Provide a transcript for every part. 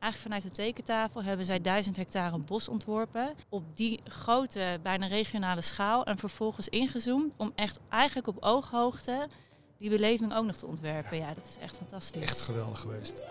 eigenlijk vanuit de tekentafel hebben zij 1000 hectare bos ontworpen. Op die grote, bijna regionale schaal. En vervolgens ingezoomd om echt eigenlijk op ooghoogte die beleving ook nog te ontwerpen. Ja, dat is echt fantastisch. Echt geweldig geweest.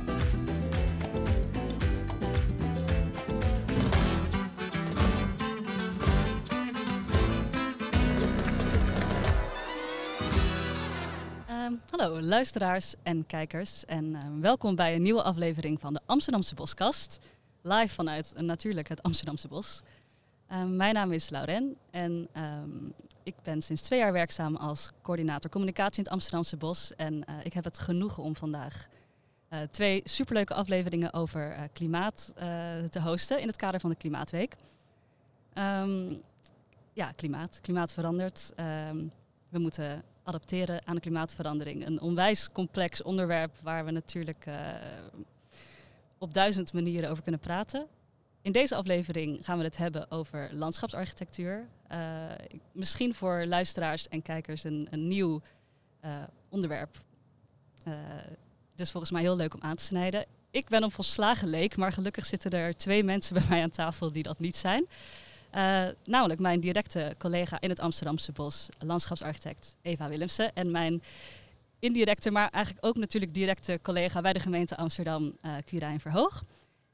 Hallo luisteraars en kijkers en welkom bij een nieuwe aflevering van de Amsterdamse Boskast. Live vanuit natuurlijk het Amsterdamse Bos. Mijn naam is Lauren en ik ben sinds 2 jaar werkzaam als coördinator communicatie in het Amsterdamse Bos. En ik heb het genoegen om vandaag 2 superleuke afleveringen over klimaat te hosten in het kader van de Klimaatweek. Klimaat verandert. We moeten adapteren aan de klimaatverandering. Een onwijs complex onderwerp waar we natuurlijk op 1000 manieren over kunnen praten. In deze aflevering gaan we het hebben over landschapsarchitectuur. Misschien voor luisteraars en kijkers een nieuw onderwerp. Dus volgens mij heel leuk om aan te snijden. Ik ben een volslagen leek, maar gelukkig zitten er 2 mensen bij mij aan tafel die dat niet zijn. Namelijk mijn directe collega in het Amsterdamse Bos, landschapsarchitect Eva Willemsen. En mijn indirecte, maar eigenlijk ook natuurlijk directe collega bij de gemeente Amsterdam, Quirijn Verhoog.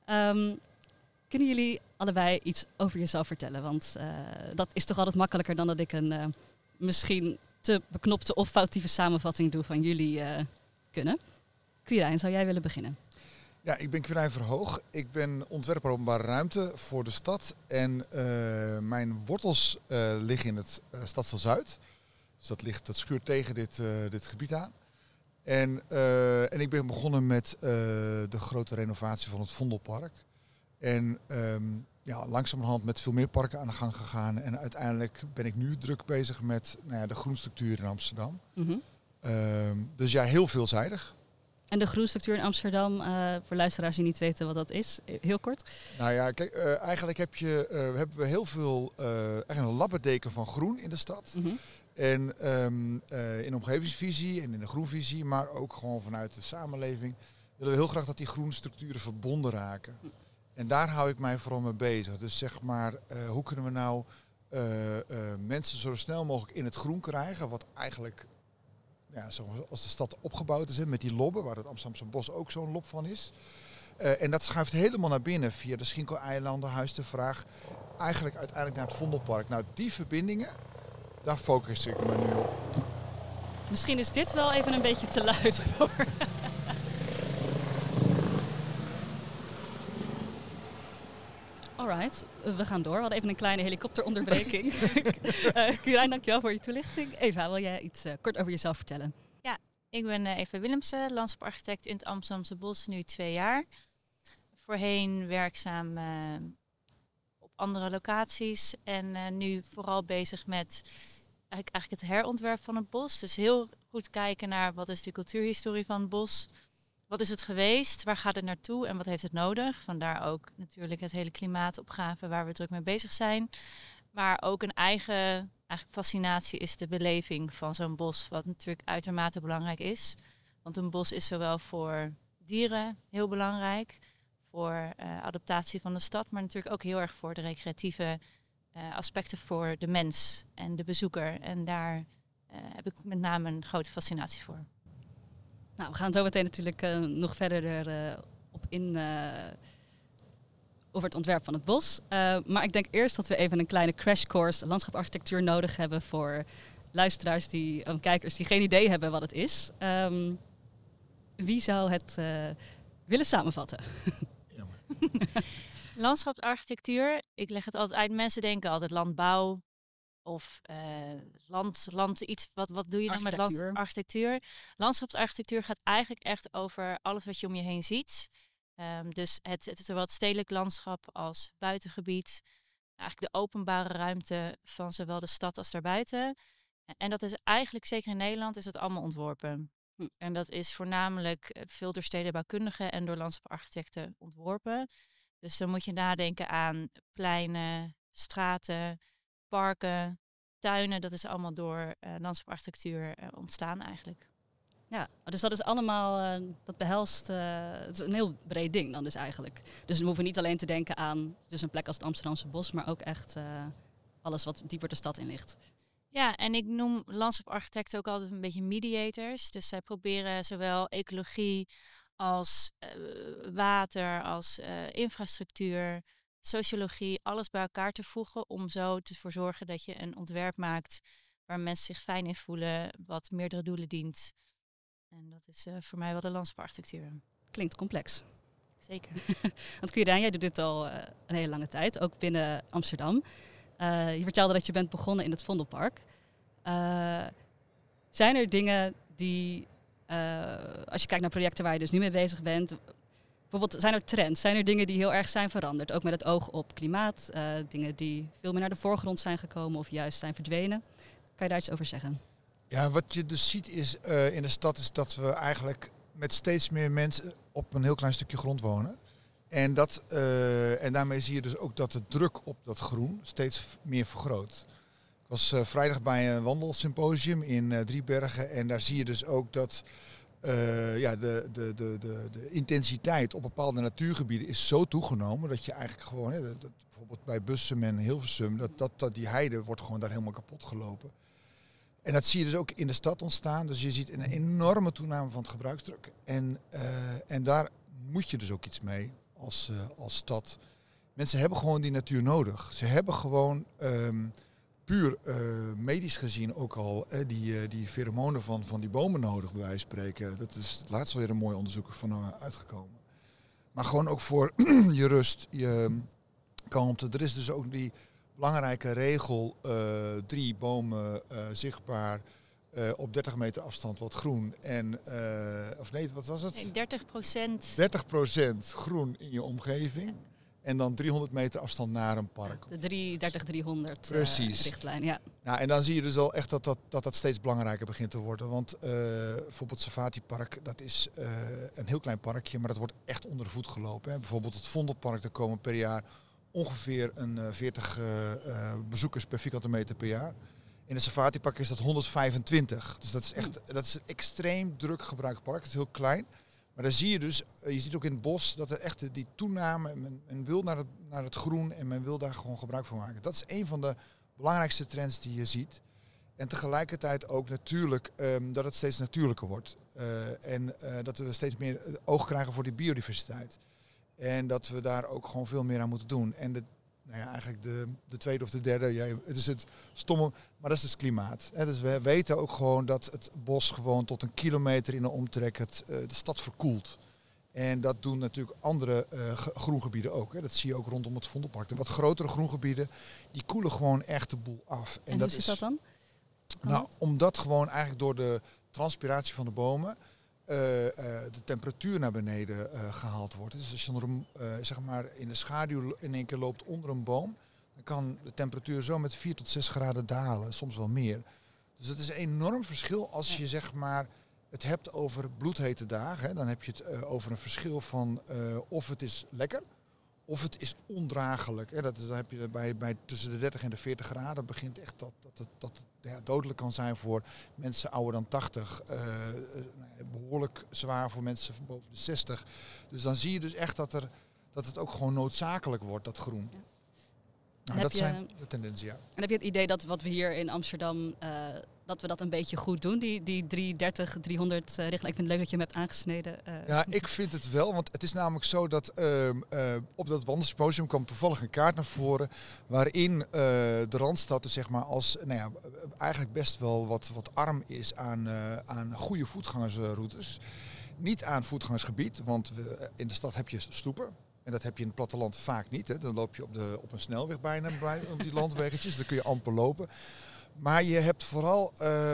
Kunnen jullie allebei iets over jezelf vertellen? Want dat is toch altijd makkelijker dan dat ik een misschien te beknopte of foutieve samenvatting doe van jullie kunnen. Quirijn, zou jij willen beginnen? Ja, ik ben Quirijn Verhoog. Ik ben ontwerper openbare ruimte voor de stad. En mijn wortels liggen in het Stadsdeel Zuid. Dus dat schuurt tegen dit gebied aan. En ik ben begonnen met de grote renovatie van het Vondelpark. En langzamerhand met veel meer parken aan de gang gegaan. En uiteindelijk ben ik nu druk bezig met de groenstructuur in Amsterdam. Mm-hmm. Dus ja, heel veelzijdig. En de groenstructuur in Amsterdam, voor luisteraars die niet weten wat dat is, heel kort. Nou ja, kijk, eigenlijk hebben we heel veel een labbedeken van groen in de stad. Mm-hmm. En in de omgevingsvisie en in de groenvisie, maar ook gewoon vanuit de samenleving, willen we heel graag dat die groenstructuren verbonden raken. En daar hou ik mij vooral mee bezig. Dus zeg maar, hoe kunnen we nou mensen zo snel mogelijk in het groen krijgen, wat eigenlijk... Ja, zoals de stad opgebouwd is, met die lobben, waar het Amsterdamse Bos ook zo'n lob van is. En dat schuift helemaal naar binnen via de Schinkeleilanden, Huis de Vraag. Eigenlijk uiteindelijk naar het Vondelpark. Nou, die verbindingen, daar focus ik me nu op. Misschien is dit wel even een beetje te luid voor. Alright, we gaan door. We hadden even een kleine helikopteronderbreking. Quirijn, dankjewel voor je toelichting. Eva, wil jij iets kort over jezelf vertellen? Ja, ik ben Eva Willemsen, landschapsarchitect in het Amsterdamse Bos, nu 2 jaar. Voorheen werkzaam op andere locaties en nu vooral bezig met eigenlijk het herontwerp van het bos. Dus heel goed kijken naar wat is de cultuurhistorie van het bos. Wat is het geweest? Waar gaat het naartoe? En wat heeft het nodig? Vandaar ook natuurlijk het hele klimaatopgave waar we druk mee bezig zijn. Maar ook een eigen fascinatie is de beleving van zo'n bos. Wat natuurlijk uitermate belangrijk is. Want een bos is zowel voor dieren heel belangrijk. Voor adaptatie van de stad. Maar natuurlijk ook heel erg voor de recreatieve aspecten voor de mens en de bezoeker. En daar heb ik met name een grote fascinatie voor. Nou, we gaan zo meteen natuurlijk nog verder op in over het ontwerp van het bos. Maar ik denk eerst dat we even een kleine crash course landschapsarchitectuur nodig hebben voor luisteraars kijkers die geen idee hebben wat het is. Wie zou het willen samenvatten? Landschapsarchitectuur, ik leg het altijd uit. Mensen denken altijd landbouw. Of land iets, wat doe je dan met architectuur? Landschapsarchitectuur gaat eigenlijk echt over alles wat je om je heen ziet. Dus zowel het stedelijk landschap als buitengebied. Eigenlijk de openbare ruimte van zowel de stad als daarbuiten. En dat is eigenlijk, zeker in Nederland, is dat allemaal ontworpen. En dat is voornamelijk veel door stedenbouwkundigen en door landschapsarchitecten ontworpen. Dus dan moet je nadenken aan pleinen, straten, parken, tuinen. Dat is allemaal door landschapsarchitectuur ontstaan eigenlijk. Ja, dus dat is allemaal, dat behelst, het is een heel breed ding dan dus eigenlijk. Dus we hoeven niet alleen te denken aan dus een plek als het Amsterdamse Bos, maar ook echt alles wat dieper de stad in ligt. Ja, en ik noem landschaparchitecten ook altijd een beetje mediators. Dus zij proberen zowel ecologie als water, als infrastructuur, sociologie, alles bij elkaar te voegen om zo ervoor zorgen dat je een ontwerp maakt waar mensen zich fijn in voelen, wat meerdere doelen dient. En dat is voor mij wel de landschaparchitectuur. Klinkt complex. Zeker. Want Quiridijn, jij doet dit al een hele lange tijd, ook binnen Amsterdam. Je vertelde dat je bent begonnen in het Vondelpark. Zijn er dingen die, als je kijkt naar projecten waar je dus nu mee bezig bent, bijvoorbeeld zijn er trends, zijn er dingen die heel erg zijn veranderd, ook met het oog op klimaat, dingen die veel meer naar de voorgrond zijn gekomen of juist zijn verdwenen? Kan je daar iets over zeggen? Ja, wat je dus ziet is in de stad is dat we eigenlijk met steeds meer mensen op een heel klein stukje grond wonen. En daarmee zie je dus ook dat de druk op dat groen steeds meer vergroot. Ik was vrijdag bij een wandelsymposium in Driebergen en daar zie je dus ook dat de intensiteit op bepaalde natuurgebieden is zo toegenomen dat je eigenlijk gewoon, bijvoorbeeld bij Bussum en Hilversum, dat die heide wordt gewoon daar helemaal kapot gelopen. En dat zie je dus ook in de stad ontstaan. Dus je ziet een enorme toename van het gebruiksdruk. En daar moet je dus ook iets mee als stad. Mensen hebben gewoon die natuur nodig. Ze hebben gewoon puur medisch gezien ook al die pheromonen van die bomen nodig, bij wijze van spreken. Dat is het laatst weer een mooi onderzoek van uitgekomen. Maar gewoon ook voor je rust, je kalmte. Er is dus ook die belangrijke regel, 3 bomen zichtbaar, op 30 meter afstand wat groen. En, wat was het? 30%. 30% groen in je omgeving. En dan 300 meter afstand naar een park. De 30-300 richtlijn, ja. Nou, en dan zie je dus al echt dat steeds belangrijker begint te worden. Want bijvoorbeeld Safati Park, dat is een heel klein parkje, maar dat wordt echt onder de voet gelopen. Hè. Bijvoorbeeld het Vondelpark, daar komen per jaar ongeveer 40 bezoekers per vierkante meter per jaar. In het Safati Park is dat 125. Dus dat is een extreem druk gebruikt park. Het is heel klein. Maar daar zie je dus, je ziet ook in het bos, dat er echt die toename, men wil naar het groen en men wil daar gewoon gebruik van maken. Dat is een van de belangrijkste trends die je ziet. En tegelijkertijd ook natuurlijk dat het steeds natuurlijker wordt. En dat we steeds meer oog krijgen voor die biodiversiteit. En dat we daar ook gewoon veel meer aan moeten doen. En eigenlijk de tweede of de derde, het is het stomme, maar dat is het klimaat. Dus we weten ook gewoon dat het bos gewoon tot 1 kilometer in de omtrek de stad verkoelt. En dat doen natuurlijk andere groengebieden ook. Dat zie je ook rondom het Vondelpark. De wat grotere groengebieden, die koelen gewoon echt de boel af. En hoe zit dat dan? Nou, omdat gewoon eigenlijk door de transpiratie van de bomen de temperatuur naar beneden gehaald wordt. Dus als je zeg maar in de schaduw in één keer loopt onder een boom, dan kan de temperatuur zo met 4 tot 6 graden dalen, soms wel meer. Dus dat is een enorm verschil als je zeg maar het hebt over bloedhete dagen. Hè, dan heb je het over een verschil van of het is lekker of het is ondraaglijk. Hè. Dan heb je bij tussen de 30 en de 40 graden begint echt dat het dodelijk kan zijn voor mensen ouder dan 80. Behoorlijk zwaar voor mensen boven de 60. Dus dan zie je dus echt dat het ook gewoon noodzakelijk wordt, dat groen. Ja. Nou, dat zijn de tendensen, ja. En heb je het idee dat wat we hier in Amsterdam, dat we dat een beetje goed doen? Die 330, 300 richtlijn. Ik vind het leuk dat je hem hebt aangesneden. Ja, ik vind het wel. Want het is namelijk zo dat op dat wandelsymposium kwam toevallig een kaart naar voren. Waarin de Randstad dus zeg maar als eigenlijk best wel wat arm is aan goede voetgangersroutes. Niet aan voetgangersgebied, want in de stad heb je stoepen. En dat heb je in het platteland vaak niet. Hè. Dan loop je op een snelweg bijna op die landweggetjes. Dan kun je amper lopen. Maar je hebt vooral,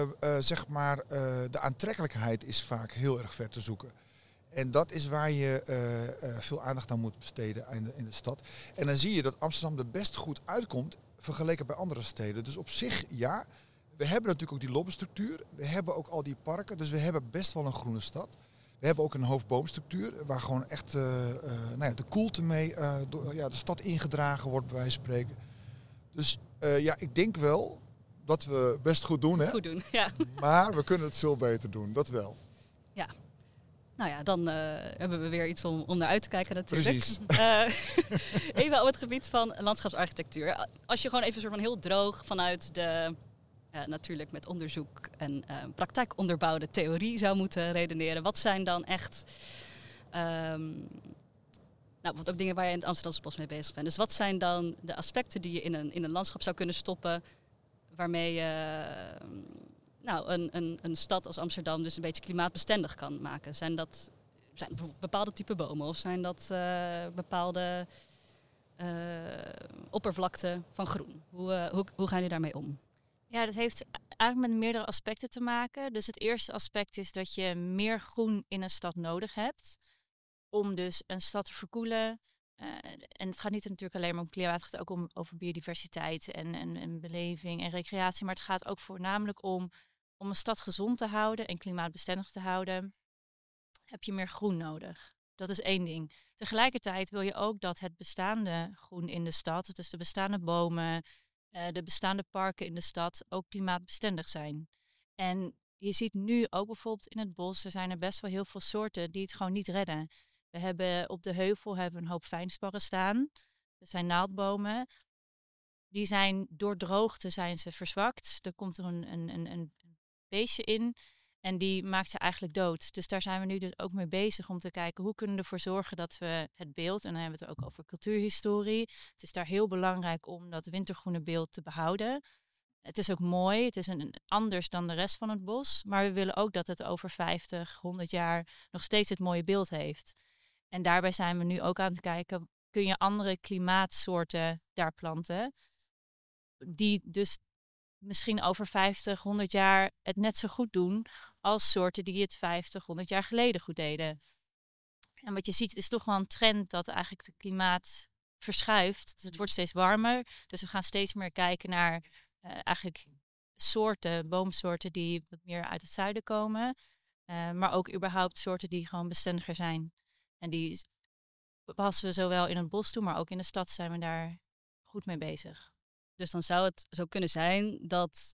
de aantrekkelijkheid is vaak heel erg ver te zoeken. En dat is waar je veel aandacht aan moet besteden in de stad. En dan zie je dat Amsterdam er best goed uitkomt vergeleken bij andere steden. Dus op zich, ja. We hebben natuurlijk ook die lobbystructuur. We hebben ook al die parken. Dus we hebben best wel een groene stad. We hebben ook een hoofdboomstructuur waar gewoon echt de koelte mee door de stad ingedragen wordt, bij wijze van spreken. Dus ik denk wel dat we best goed doen. Hè? Goed doen, ja. Maar we kunnen het veel beter doen, dat wel. Nou ja, dan hebben we weer iets om naar uit te kijken natuurlijk. Precies. Even op het gebied van landschapsarchitectuur. Als je gewoon even soort van heel droog vanuit de natuurlijk met onderzoek en praktijk onderbouwde theorie zou moeten redeneren. Wat zijn dan echt bijvoorbeeld ook dingen waar je in het Amsterdamse Bos mee bezig bent. Dus wat zijn dan de aspecten die je in een landschap zou kunnen stoppen waarmee je een stad als Amsterdam dus een beetje klimaatbestendig kan maken? Zijn bijvoorbeeld bepaalde type bomen of zijn dat bepaalde oppervlakte van groen? Hoe gaan jullie daarmee om? Ja, dat heeft eigenlijk met meerdere aspecten te maken. Dus het eerste aspect is dat je meer groen in een stad nodig hebt om dus een stad te verkoelen. En het gaat niet natuurlijk alleen maar om klimaat, het gaat ook over biodiversiteit en beleving en recreatie. Maar het gaat ook voornamelijk om een stad gezond te houden en klimaatbestendig te houden, heb je meer groen nodig. Dat is één ding. Tegelijkertijd wil je ook dat het bestaande groen in de stad, dus de bestaande bomen, de bestaande parken in de stad, ook klimaatbestendig zijn. En je ziet nu ook bijvoorbeeld in het bos, er zijn er best wel heel veel soorten die het gewoon niet redden. We hebben op de heuvel een hoop fijnsparren staan. Dat zijn naaldbomen. Die zijn door droogte zijn ze verzwakt. Er komt er een beestje in en die maakt ze eigenlijk dood. Dus daar zijn we nu dus ook mee bezig om te kijken hoe kunnen we ervoor zorgen dat we het beeld, en dan hebben we het ook over cultuurhistorie. Het is daar heel belangrijk om dat wintergroene beeld te behouden. Het is ook mooi, het is anders dan de rest van het bos. Maar we willen ook dat het over 50, 100 jaar nog steeds het mooie beeld heeft. En daarbij zijn we nu ook aan het kijken, kun je andere klimaatsoorten daar planten? Die dus misschien over 50, 100 jaar het net zo goed doen als soorten die het 50, 100 jaar geleden goed deden. En wat je ziet is toch wel een trend dat eigenlijk het klimaat verschuift. Dus het wordt steeds warmer. Dus we gaan steeds meer kijken naar eigenlijk boomsoorten die wat meer uit het zuiden komen. Maar ook überhaupt soorten die gewoon bestendiger zijn. En die passen we zowel in het bos toe, maar ook in de stad zijn we daar goed mee bezig. Dus dan zou het zo kunnen zijn dat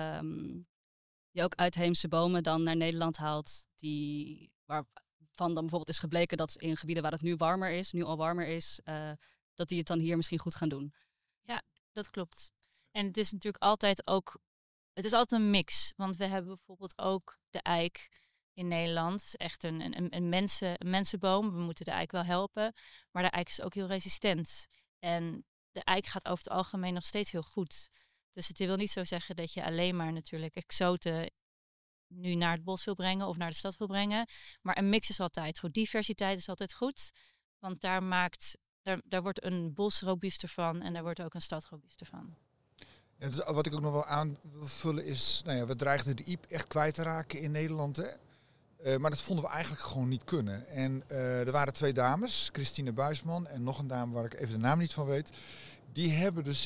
je ook uitheemse bomen dan naar Nederland haalt, waarvan dan bijvoorbeeld is gebleken dat in gebieden waar het nu al warmer is, dat die het dan hier misschien goed gaan doen. Ja, dat klopt. En het is natuurlijk altijd altijd een mix. Want we hebben bijvoorbeeld ook de eik in Nederland. Het is echt een mensenboom. We moeten de eik wel helpen. Maar de eik is ook heel resistent. En de eik gaat over het algemeen nog steeds heel goed. Dus het wil niet zo zeggen dat je alleen maar natuurlijk exoten nu naar het bos wil brengen of naar de stad wil brengen. Maar een mix is altijd goed. Diversiteit is altijd goed. Want daar wordt een bos robuuster van en daar wordt ook een stad robuuster van. Ja, dus wat ik ook nog wel aan wil vullen is, we dreigden de iep echt kwijt te raken in Nederland. Hè? Maar dat vonden we eigenlijk gewoon niet kunnen. En er waren 2 dames, Christine Buisman en nog een dame waar ik even de naam niet van weet. Die hebben dus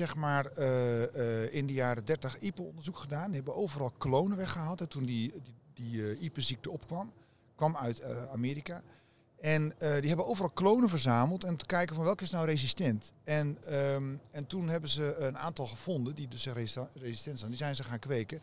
in de jaren 30 iepenonderzoek gedaan. Die hebben overal klonen weggehaald. Hè, toen die iepenziekte kwam uit Amerika. En die hebben overal klonen verzameld om te kijken van welke is nou resistent. En toen hebben ze een aantal gevonden die dus resistent zijn. Die zijn ze gaan kweken.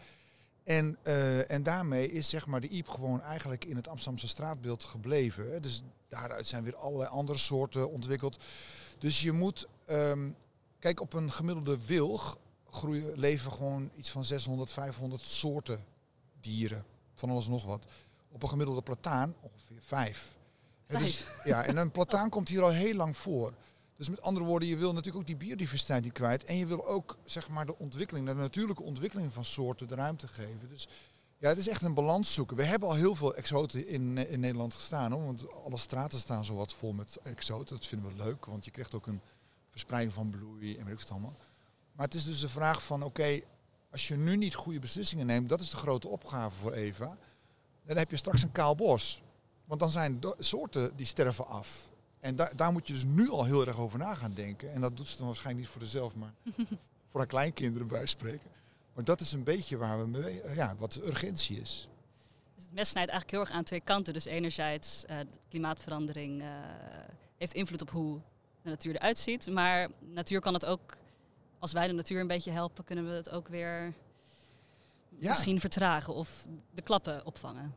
En daarmee is de iep gewoon eigenlijk in het Amsterdamse straatbeeld gebleven. Hè. Dus daaruit zijn weer allerlei andere soorten ontwikkeld. Dus je moet, kijk, op een gemiddelde wilg leven gewoon iets van 600, 500 soorten dieren. Van alles nog wat. Op een gemiddelde plataan ongeveer 5. Dus, en een plataan komt hier al heel lang voor. Dus met andere woorden, je wil natuurlijk ook die biodiversiteit niet kwijt. En je wil ook de natuurlijke ontwikkeling van soorten de ruimte geven. Dus ja, het is echt een balans zoeken. We hebben al heel veel exoten in Nederland gestaan. Hoor, want alle straten staan zowat vol met exoten. Dat vinden we leuk, want je krijgt ook een verspreiding van bloei en weet ik wat allemaal. Maar het is dus de vraag van, oké, als je nu niet goede beslissingen neemt, dat is de grote opgave voor Eva. Dan heb je straks een kaal bos. Want dan zijn soorten die sterven af. En daar moet je dus nu al heel erg over na gaan denken. En dat doet ze dan waarschijnlijk niet voor zichzelf, maar voor haar kleinkinderen bij spreken. Maar dat is een beetje waar wat de urgentie is. Dus het mes snijdt eigenlijk heel erg aan 2 kanten. Dus enerzijds, de klimaatverandering heeft invloed op hoe de natuur eruit ziet. Maar natuur kan het ook, als wij de natuur een beetje helpen, kunnen we het ook weer misschien vertragen of de klappen opvangen.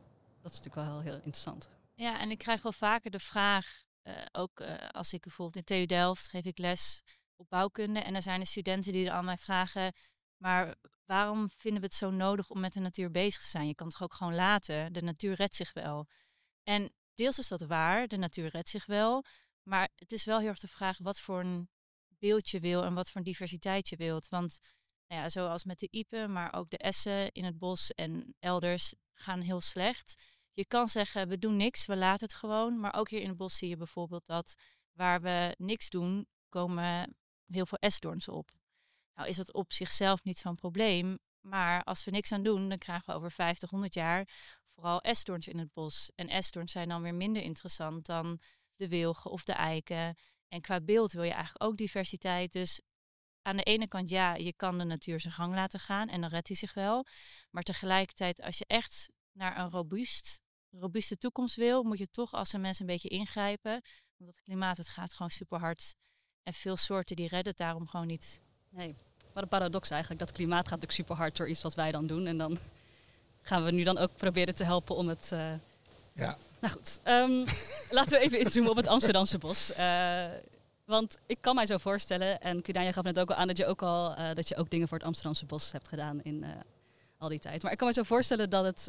Dat is natuurlijk wel heel interessant. Ja, en ik krijg wel vaker de vraag, als ik bijvoorbeeld in TU Delft geef ik les op bouwkunde. En er zijn de studenten die er aan mij vragen, maar waarom vinden we het zo nodig om met de natuur bezig te zijn? Je kan het toch ook gewoon laten, de natuur redt zich wel. En deels is dat waar, de natuur redt zich wel. Maar het is wel heel erg de vraag wat voor een beeld je wil en wat voor een diversiteit je wilt. Want nou ja, zoals met de iepen, maar ook de essen in het bos en elders gaan heel slecht. Je kan zeggen, we doen niks, we laten het gewoon. Maar ook hier in het bos zie je bijvoorbeeld dat waar we niks doen, komen heel veel esdoorns op. Nou is dat op zichzelf niet zo'n probleem. Maar als we niks aan doen, dan krijgen we over 50, 100 jaar vooral esdoorns in het bos. En esdoorns zijn dan weer minder interessant dan de wilgen of de eiken. En qua beeld wil je eigenlijk ook diversiteit. Dus aan de ene kant, ja, je kan de natuur zijn gang laten gaan en dan redt hij zich wel. Maar tegelijkertijd, als je echt naar een robuuste toekomst wil, moet je toch als een mens een beetje ingrijpen. Want het klimaat, het gaat gewoon super hard. En veel soorten die redden het daarom gewoon niet. Nee, wat een paradox eigenlijk. Dat klimaat gaat natuurlijk super hard door iets wat wij dan doen. En dan gaan we nu dan ook proberen te helpen om het... Ja. Nou goed, laten we even inzoomen op het Amsterdamse bos. Want ik kan mij zo voorstellen, en Kudanja gaf net ook al aan dat je ook dingen voor het Amsterdamse bos hebt gedaan in al die tijd. Maar ik kan me zo voorstellen dat het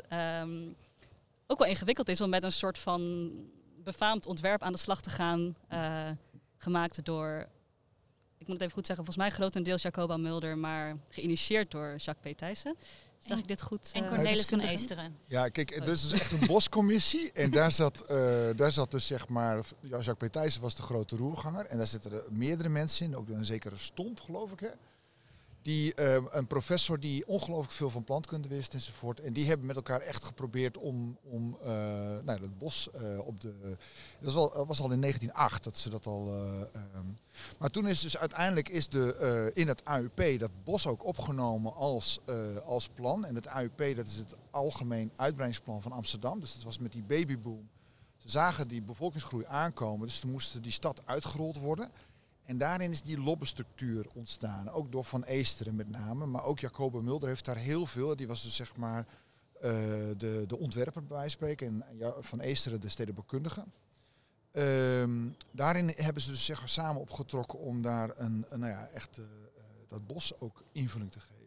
ook wel ingewikkeld is om met een soort van befaamd ontwerp aan de slag te gaan. Gemaakt door, ik moet het even goed zeggen, volgens mij grotendeels Jacoba Mulder, maar geïnitieerd door Jacques P. Thijssen. Zeg ik dit goed? En Cornelis van Eesteren. Ja, kijk, dus het is echt een boscommissie. En daar zat dus zeg maar, Jacques P. Thijssen was de grote roerganger. En daar zitten er meerdere mensen in, ook een zekere Stomp, geloof ik, hè. Een professor die ongelooflijk veel van plantkunde wist enzovoort. En die hebben met elkaar echt geprobeerd om het bos op de... Dat was al in 1908 dat ze dat al... Maar toen is dus uiteindelijk in het AUP dat bos ook opgenomen als plan. En het AUP, dat is het Algemeen Uitbreidingsplan van Amsterdam. Dus dat was met die babyboom. Ze zagen die bevolkingsgroei aankomen, dus toen moest die stad uitgerold worden. En daarin is die lobbystructuur ontstaan. Ook door Van Eesteren met name. Maar ook Jacoba Mulder heeft daar heel veel. Die was dus zeg maar de ontwerper bij wijze van spreken. En Van Eesteren de stedenbouwkundige. Daarin hebben ze dus zeg maar samen opgetrokken om daar dat bos ook invulling te geven.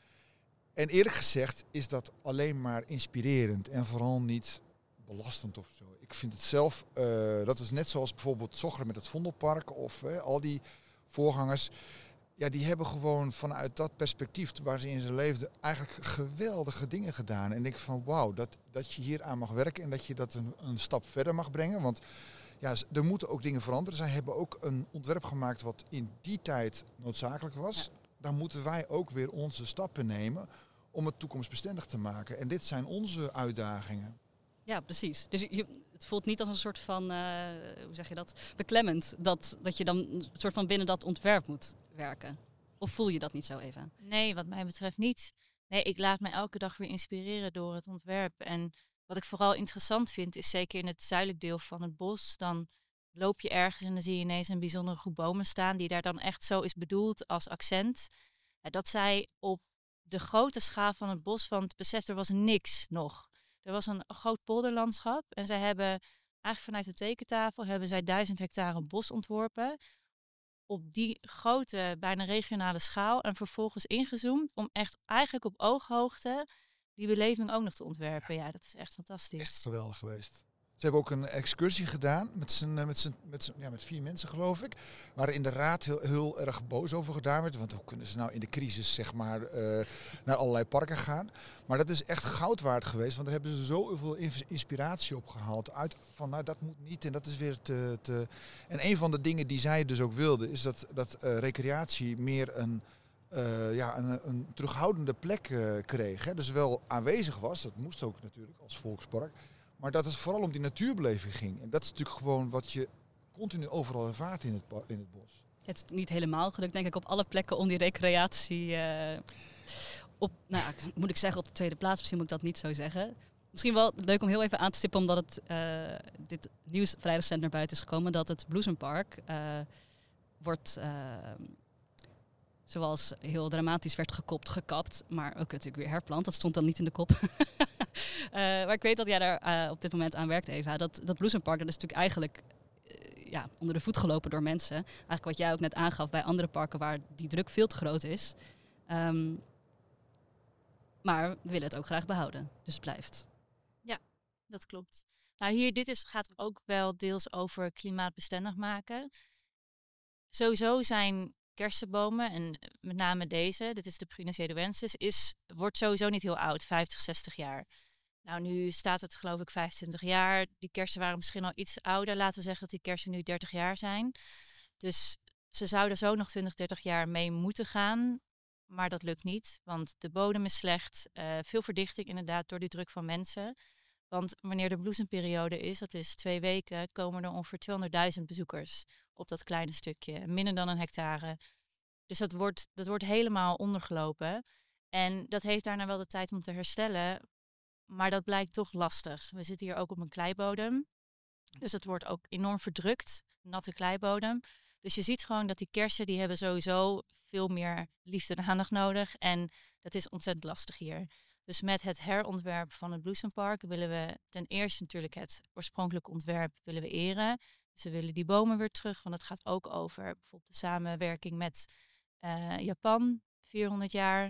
En eerlijk gezegd is dat alleen maar inspirerend. En vooral niet belastend of zo. Ik vind het zelf, dat is net zoals bijvoorbeeld Zocher met het Vondelpark of al die voorgangers. Ja, die hebben gewoon vanuit dat perspectief waar ze in zijn leefden eigenlijk geweldige dingen gedaan. En ik denk van wauw, dat je hier aan mag werken en dat je dat een stap verder mag brengen. Want ja, er moeten ook dingen veranderen. Zij hebben ook een ontwerp gemaakt wat in die tijd noodzakelijk was. Ja. Dan moeten wij ook weer onze stappen nemen om het toekomstbestendig te maken. En dit zijn onze uitdagingen. Ja, precies. Dus het voelt niet als een soort van, hoe zeg je dat, beklemmend. Dat je dan een soort van binnen dat ontwerp moet werken. Of voel je dat niet zo, Eva? Nee, wat mij betreft niet. Nee, ik laat me elke dag weer inspireren door het ontwerp. En wat ik vooral interessant vind, is zeker in het zuidelijk deel van het bos. Dan loop je ergens en dan zie je ineens een bijzondere groep bomen staan. Die daar dan echt zo is bedoeld als accent. Dat zij op de grote schaal van het bos, want besef, er was niks nog. Er was een groot polderlandschap en zij hebben eigenlijk vanuit de tekentafel hebben zij 1000 hectare bos ontworpen op die grote, bijna regionale schaal en vervolgens ingezoomd om echt eigenlijk op ooghoogte die beleving ook nog te ontwerpen. Ja, dat is echt fantastisch. Echt geweldig geweest. Ze hebben ook een excursie gedaan met 4 mensen, geloof ik. Waar in de raad heel erg boos over gedaan werd. Want hoe kunnen ze nou in de crisis zeg maar naar allerlei parken gaan. Maar dat is echt goud waard geweest. Want daar hebben ze zoveel inspiratie op gehaald. Uit van nou dat moet niet en dat is weer te... En een van de dingen die zij dus ook wilden is dat recreatie meer een terughoudende plek kreeg. Hè. Dus wel aanwezig was. Dat moest ook natuurlijk als volkspark. Maar dat het vooral om die natuurbeleving ging. En dat is natuurlijk gewoon wat je continu overal ervaart in het bos. Het is niet helemaal gelukt, denk ik, op alle plekken om die recreatie moet ik zeggen, op de tweede plaats. Misschien moet ik dat niet zo zeggen. Misschien wel leuk om heel even aan te stippen, omdat dit nieuws vrij recent naar buiten is gekomen, dat het Bloesempark wordt, zoals heel dramatisch werd gekapt, maar ook natuurlijk weer herplant. Dat stond dan niet in de kop. Maar ik weet dat jij daar op dit moment aan werkt, Eva. Dat Bloesempark, dat is natuurlijk eigenlijk onder de voet gelopen door mensen. Eigenlijk wat jij ook net aangaf bij andere parken waar die druk veel te groot is. Maar we willen het ook graag behouden. Dus het blijft. Ja, dat klopt. Nou, gaat ook wel deels over klimaatbestendig maken. Sowieso zijn kersenbomen, en met name deze, dit is de Prunus jeduensis, wordt sowieso niet heel oud, 50, 60 jaar. Nou, nu staat het geloof ik 25 jaar. Die kersen waren misschien al iets ouder. Laten we zeggen dat die kersen nu 30 jaar zijn. Dus ze zouden zo nog 20, 30 jaar mee moeten gaan. Maar dat lukt niet, want de bodem is slecht. Veel verdichting inderdaad door die druk van mensen. Want wanneer de bloesemperiode is, dat is 2 weken, komen er ongeveer 200.000 bezoekers op dat kleine stukje. Minder dan 1 hectare. Dus dat wordt helemaal ondergelopen. En dat heeft daarna wel de tijd om te herstellen. Maar dat blijkt toch lastig. We zitten hier ook op een kleibodem. Dus het wordt ook enorm verdrukt. Natte kleibodem. Dus je ziet gewoon dat die kersen, die hebben sowieso veel meer liefde en aandacht nodig. En dat is ontzettend lastig hier. Dus met het herontwerp van het Bloesempark willen we ten eerste natuurlijk het oorspronkelijke ontwerp willen we eren. Dus we willen die bomen weer terug. Want het gaat ook over bijvoorbeeld de samenwerking met Japan, 400 jaar.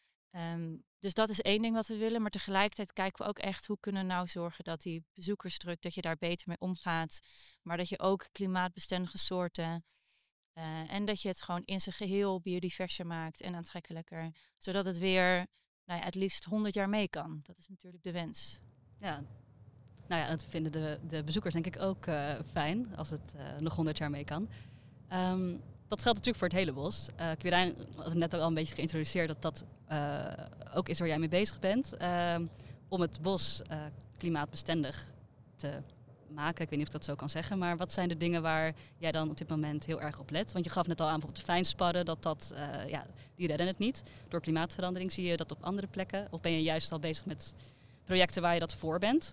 Dus dat is één ding wat we willen. Maar tegelijkertijd kijken we ook echt hoe kunnen we nou zorgen dat die bezoekersdruk, dat je daar beter mee omgaat. Maar dat je ook klimaatbestendige soorten en dat je het gewoon in zijn geheel biodiverser maakt en aantrekkelijker. Zodat het weer het liefst 100 jaar mee kan. Dat is natuurlijk de wens. Ja. Nou ja, dat vinden de bezoekers denk ik ook fijn als het nog 100 jaar mee kan. Dat geldt natuurlijk voor het hele bos. Quirijn had net al een beetje geïntroduceerd dat ook is waar jij mee bezig bent. Om het bos klimaatbestendig te maken. Ik weet niet of ik dat zo kan zeggen. Maar wat zijn de dingen waar jij dan op dit moment heel erg op let? Want je gaf net al aan bijvoorbeeld de fijnspadden. Die redden het niet. Door klimaatverandering zie je dat op andere plekken. Of ben je juist al bezig met projecten waar je dat voor bent?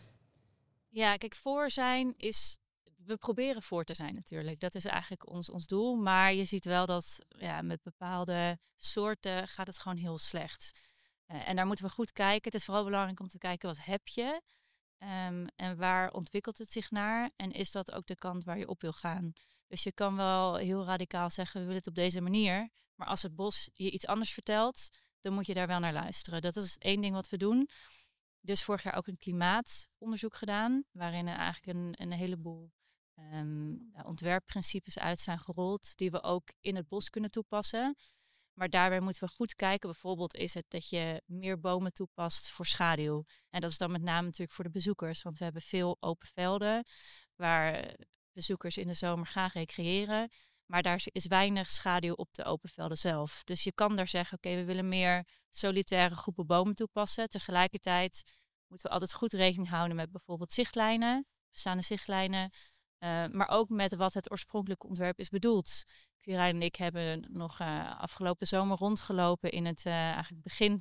Ja, kijk, voor zijn is... We proberen voor te zijn natuurlijk. Dat is eigenlijk ons doel. Maar je ziet wel dat met bepaalde soorten gaat het gewoon heel slecht. En daar moeten we goed kijken. Het is vooral belangrijk om te kijken wat heb je. En waar ontwikkelt het zich naar? En is dat ook de kant waar je op wil gaan? Dus je kan wel heel radicaal zeggen, we willen het op deze manier. Maar als het bos je iets anders vertelt, dan moet je daar wel naar luisteren. Dat is één ding wat we doen. Dus vorig jaar ook een klimaatonderzoek gedaan. Waarin er eigenlijk een heleboel ontwerpprincipes uit zijn gerold. Die we ook in het bos kunnen toepassen. Maar daarbij moeten we goed kijken. Bijvoorbeeld is het dat je meer bomen toepast voor schaduw. En dat is dan met name natuurlijk voor de bezoekers. Want we hebben veel open velden waar bezoekers in de zomer graag recreëren. Maar daar is weinig schaduw op de open velden zelf. Dus je kan daar zeggen, oké, we willen meer solitaire groepen bomen toepassen. Tegelijkertijd moeten we altijd goed rekening houden met bijvoorbeeld zichtlijnen, bestaande zichtlijnen. Maar ook met wat het oorspronkelijke ontwerp is bedoeld. Quirijn en ik hebben nog afgelopen zomer rondgelopen in het eigenlijk begin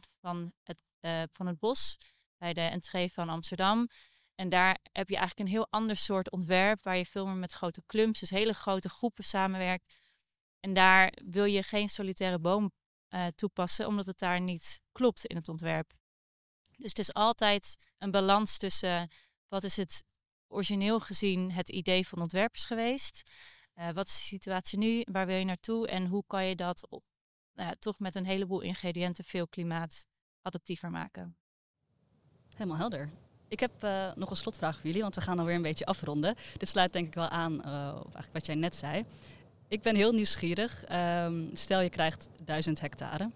van het bos. Bij de entree van Amsterdam. En daar heb je eigenlijk een heel ander soort ontwerp. Waar je veel meer met grote clumps, dus hele grote groepen samenwerkt. En daar wil je geen solitaire boom toepassen. Omdat het daar niet klopt in het ontwerp. Dus het is altijd een balans tussen wat is het origineel gezien het idee van ontwerpers geweest. Wat is de situatie nu? Waar wil je naartoe? En hoe kan je dat toch met een heleboel ingrediënten veel klimaatadaptiever maken? Helemaal helder. Ik heb nog een slotvraag voor jullie, want we gaan alweer een beetje afronden. Dit sluit denk ik wel aan op eigenlijk wat jij net zei. Ik ben heel nieuwsgierig. Stel je krijgt 1000 hectare.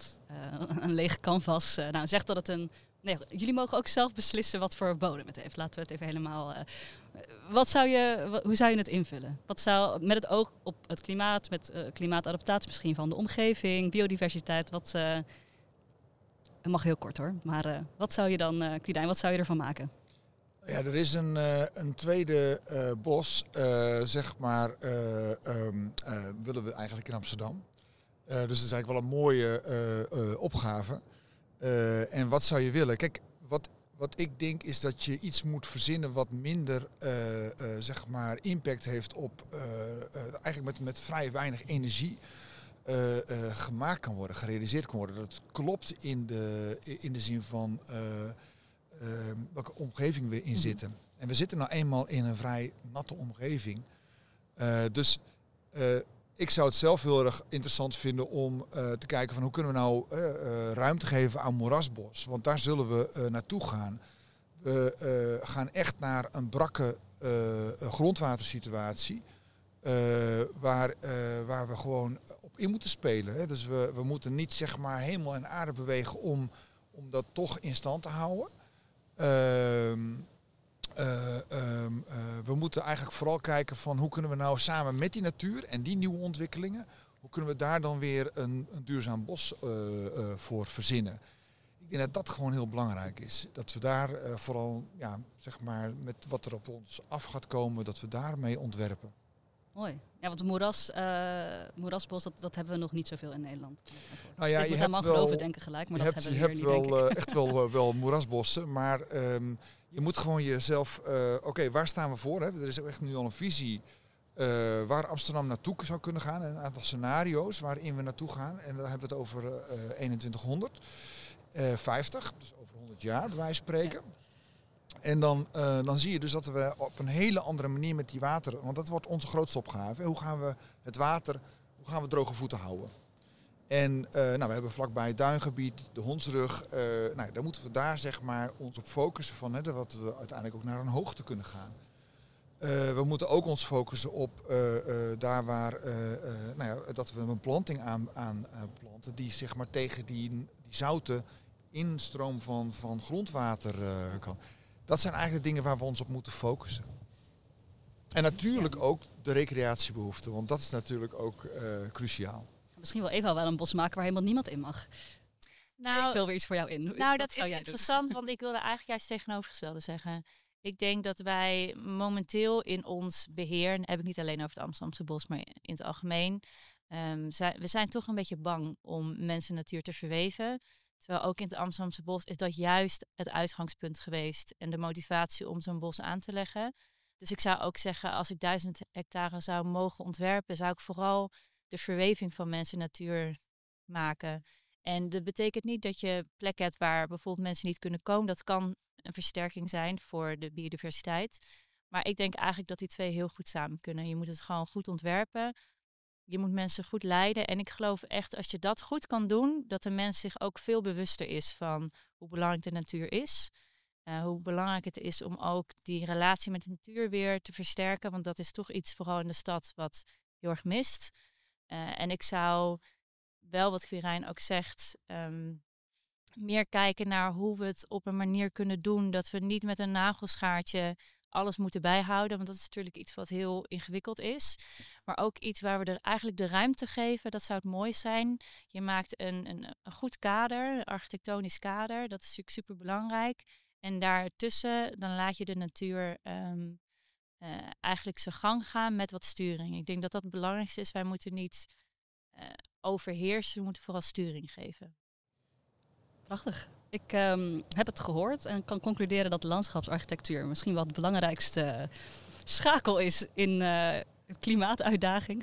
Een lege canvas. Zeg dat het een... Nee, jullie mogen ook zelf beslissen wat voor bodem het heeft. Laten we het even helemaal... hoe zou je het invullen? Met het oog op het klimaat, met klimaatadaptatie misschien van de omgeving, biodiversiteit. Het mag heel kort hoor, maar wat zou je dan, Quirijn, wat zou je ervan maken? Ja, er is een tweede bos, willen we eigenlijk in Amsterdam. Dus dat is eigenlijk wel een mooie opgave. En wat zou je willen? Kijk, wat ik denk is dat je iets moet verzinnen wat minder impact heeft op eigenlijk met vrij weinig energie gemaakt kan worden, gerealiseerd kan worden. Dat klopt in de zin van welke omgeving we in zitten. En we zitten nou eenmaal in een vrij natte omgeving. Dus ik zou het zelf heel erg interessant vinden om te kijken van hoe kunnen we nou ruimte geven aan moerasbos. Want daar zullen we naartoe gaan. We gaan echt naar een brakke grondwatersituatie. Waar we gewoon op in moeten spelen. Hè. Dus we moeten niet zeg maar hemel en aarde bewegen om dat toch in stand te houden. We moeten eigenlijk vooral kijken van hoe kunnen we nou samen met die natuur en die nieuwe ontwikkelingen, hoe kunnen we daar dan weer een duurzaam bos voor verzinnen. Ik denk dat dat gewoon heel belangrijk is. Dat we daar vooral zeg maar met wat er op ons af gaat komen, dat we daarmee ontwerpen. Mooi. Ja, want moerasbos, dat hebben we nog niet zoveel in Nederland. Nou ja, ik moet daar maar over denken gelijk, maar dat hebben we hier niet, denk ik. Je hebt echt wel moerasbossen, maar je moet gewoon jezelf... Oké, waar staan we voor? Hè? Er is echt nu al een visie waar Amsterdam naartoe zou kunnen gaan. Een aantal scenario's waarin we naartoe gaan. En dan hebben we het over 2150, dus over 100 jaar, bij wijze van spreken. Ja. En dan zie je dus dat we op een hele andere manier met die water... Want dat wordt onze grootste opgave. Hoe gaan we het water, droge voeten houden? En we hebben vlakbij het duingebied, de Hondsrug. Dan moeten we daar zeg maar ons op focussen van wat we uiteindelijk ook naar een hoogte kunnen gaan. We moeten ook ons focussen op daar waar dat we een planting aan planten die zeg maar tegen die zoute instroom van grondwater kan. Dat zijn eigenlijk dingen waar we ons op moeten focussen. En natuurlijk ook de recreatiebehoeften, want dat is natuurlijk ook cruciaal. Misschien wel even wel een bos maken waar helemaal niemand in mag. Nou, ik wil weer iets voor jou in. Nou, dat is interessant, want ik wilde eigenlijk juist tegenovergestelde zeggen. Ik denk dat wij momenteel in ons beheer, en heb ik niet alleen over het Amsterdamse bos, maar in het algemeen, we zijn toch een beetje bang om mensen natuur te verweven. Terwijl ook in het Amsterdamse bos is dat juist het uitgangspunt geweest en de motivatie om zo'n bos aan te leggen. Dus ik zou ook zeggen, als ik 1000 hectare zou mogen ontwerpen, zou ik vooral de verweving van mensen natuur maken. En dat betekent niet dat je plekken hebt waar bijvoorbeeld mensen niet kunnen komen. Dat kan een versterking zijn voor de biodiversiteit. Maar ik denk eigenlijk dat die twee heel goed samen kunnen. Je moet het gewoon goed ontwerpen. Je moet mensen goed leiden. En ik geloof echt, als je dat goed kan doen, dat de mens zich ook veel bewuster is van hoe belangrijk de natuur is. Hoe belangrijk het is om ook die relatie met de natuur weer te versterken. Want dat is toch iets, vooral in de stad, wat heel erg mist. En ik zou wel, wat Quirijn ook zegt, meer kijken naar hoe we het op een manier kunnen doen dat we niet met een nagelschaartje alles moeten bijhouden. Want dat is natuurlijk iets wat heel ingewikkeld is. Maar ook iets waar we er eigenlijk de ruimte geven, dat zou het mooi zijn. Je maakt een goed kader, een architectonisch kader. Dat is natuurlijk super belangrijk. En daartussen dan laat je de natuur eigenlijk zijn gang gaan met wat sturing. Ik denk dat dat het belangrijkste is. Wij moeten niet overheersen, we moeten vooral sturing geven. Prachtig. Ik heb het gehoord en kan concluderen dat landschapsarchitectuur misschien wel het belangrijkste schakel is in de klimaatuitdaging.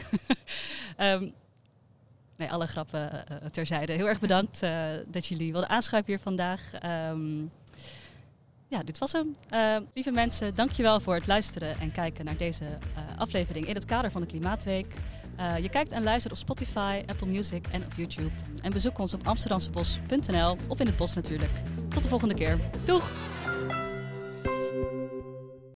Alle grappen terzijde. Heel erg bedankt dat jullie wilden aanschuiven hier vandaag. Dit was hem. Lieve mensen, dankjewel voor het luisteren en kijken naar deze aflevering in het kader van de Klimaatweek. Je kijkt en luistert op Spotify, Apple Music en op YouTube. En bezoek ons op amsterdamsebos.nl of in het bos natuurlijk. Tot de volgende keer. Doeg!